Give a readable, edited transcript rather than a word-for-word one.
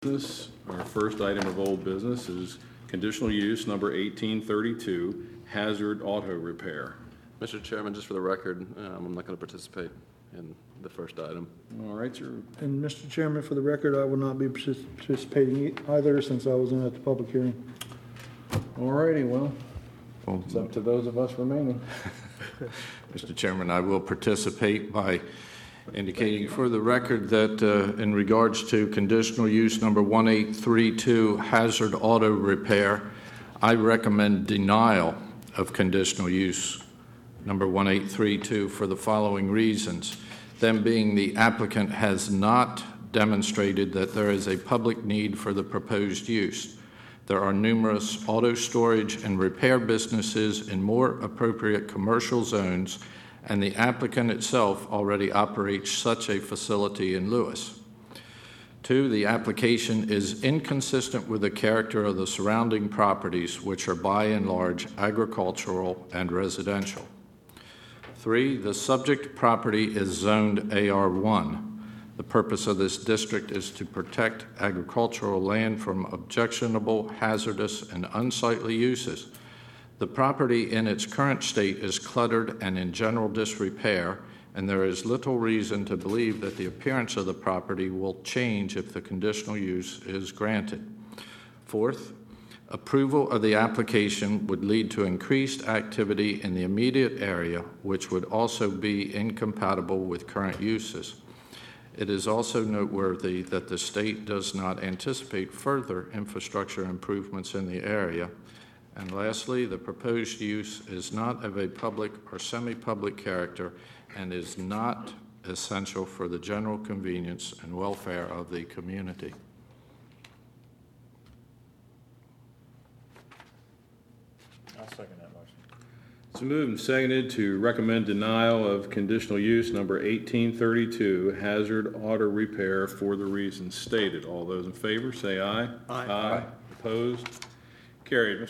business. Our first item of old business is conditional use number 1832, hazard auto repair. Mr. Chairman, just for the record, I'm not going to participate in the first item. All right, sir. And Mr. Chairman, for the record, I will not be participating either since I was in at the public hearing. All righty, well, it's up to those of us remaining. Mr. Chairman, I will participate by indicating for the record that in regards to conditional use number 1832, hazard auto repair, I recommend denial of conditional use number 1832 for the following reasons. Them being the applicant has not demonstrated that there is a public need for the proposed use. There are numerous auto storage and repair businesses in more appropriate commercial zones, and the applicant itself already operates such a facility in Lewis. 2, the application is inconsistent with the character of the surrounding properties, which are by and large agricultural and residential. 3, the subject property is zoned AR1. The purpose of this district is to protect agricultural land from objectionable, hazardous, and unsightly uses. The property in its current state is cluttered and in general disrepair, and there is little reason to believe that the appearance of the property will change if the conditional use is granted. 4th, approval of the application would lead to increased activity in the immediate area, which would also be incompatible with current uses. It is also noteworthy that the state does not anticipate further infrastructure improvements in the area. And lastly, the proposed use is not of a public or semi-public character and is not essential for the general convenience and welfare of the community. I'll second that motion. It's moved and seconded to recommend denial of conditional use number 1832, hazard auto repair, for the reasons stated. All those in favor say aye. Aye. Opposed? Carried.